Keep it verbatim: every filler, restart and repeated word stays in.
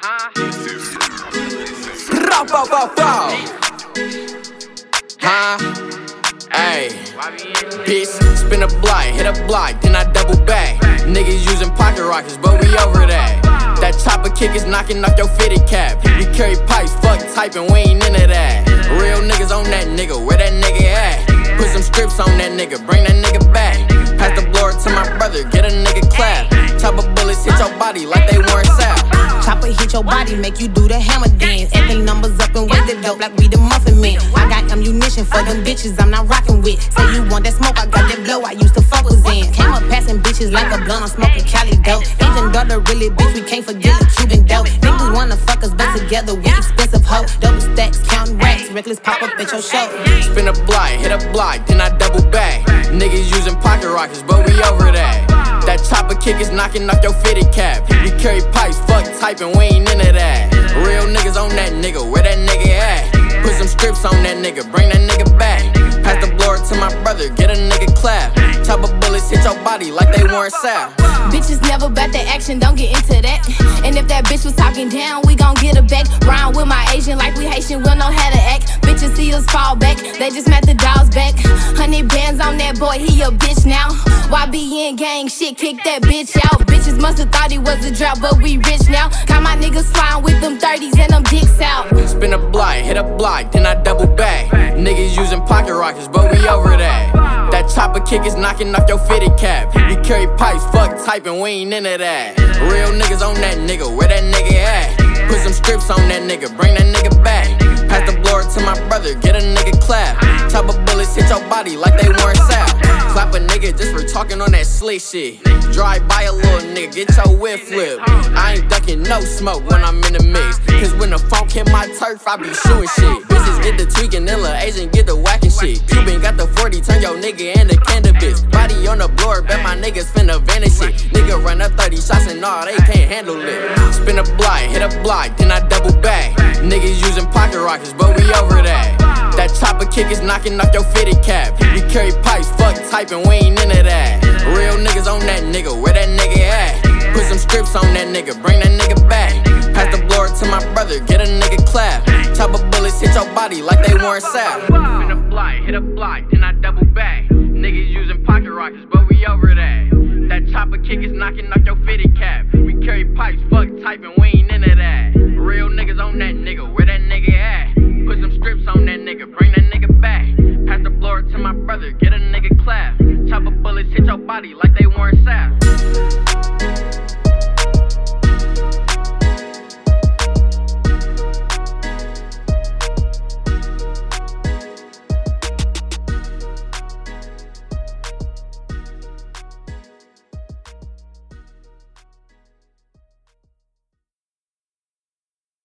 Huh? Bow, bow, bow. Huh? Ayy, bitch, spin a block, hit a block, then I double back. Niggas using pocket rockets, but we over that. That chopper kick is knocking off your fitted cap. We carry pipes, fuck typing, we ain't into that. Real niggas on that nigga, where that nigga at? Put some strips on that nigga, bring that nigga back. Pass the blower to my brother, get a nigga clap. Chopper bullets hit your body like they weren't sap. Chopper hit your body, make you do the hammer dance. Add the numbers up and weigh the dope like we the muffin man. I got ammunition for them bitches I'm not rockin' with. Say you want that smoke, I got that blow I used to focus in. Came up passing bitches like a blunt, I'm smoking Cali dope. Agent daughter really bitch, we can't forget the Cuban dope. Niggas wanna fuck us, but together we expensive hoe. Double stacks, counting racks, reckless pop up at your show. Spin a block, hit a block, then I double back. Niggas using pocket rockets, but we over that. That chopper kick is knocking off your fitted cap. We carry pipes, fuck typing, we ain't into that. Real niggas on that nigga, where that nigga at? Put some strips on that nigga, bring that nigga back. Pass the blower to my brother, get a nigga clap. Chopper bullets hit your body like they weren't sap. Bitches never bet the action, don't get into that. And if that bitch was talking down, we gon' get her back. Round with my Asian like we Haitian, we'll know how to act. Bitches see us fall back, they just met the dogs back. Hundred bands on that boy, he a bitch now. Y B N gang shit, kick that bitch out. Bitches must've thought he was a drought, but we rich now. Got my niggas sliding with them thirties and them dicks out. Spin a block, hit a block, then I double back. Niggas using pocket rockets, but we over that. That chopper kick is knocking off your fitted cap. We carry pipes, fuck typing, we ain't into that. Real niggas on that nigga, where that nigga at? Put some strips on that nigga, bring that nigga back. Pass the blower to my brother, get a nigga clap. Chopper bullets hit your body like they weren't sap. Clap a nigga just for talking on that slick shit. Drive by a little nigga, get your whip flip. I ain't ducking no smoke when I'm in the mix. Cause when the funk hit my turf, I be shooting shit. Bitches get the tweaking, then lil' Asian get the whacking shit. Cuban got the forty, turn your nigga into cannabis. Body on the blower, bet my niggas finna vanish it. Nigga run up thirty shots and all, they can't handle it. Spin a block, hit a block, then I double back. Niggas using pocket rockets, but we over that. That chopper kick is knocking off your fitted cap. We carry pipes, fuck typing, we ain't into that. Real niggas on that nigga, where that nigga at? Put some strips on that nigga, bring that nigga back. Pass the blower to my brother, get a nigga clap. Chopper bullets hit your body like they weren't sap. Spin a block, hit a block, then I double back. Niggas using pocket rockets, but we over that. That chopper kick is knocking off your fitted cap. We carry pipes, fuck typing, we ain't into that. Real niggas on that nigga, where that nigga at? Put some strips on that nigga, bring that nigga back. Pass the blower to my brother, get a nigga clap. Chopper bullets hit your body like they weren't sap.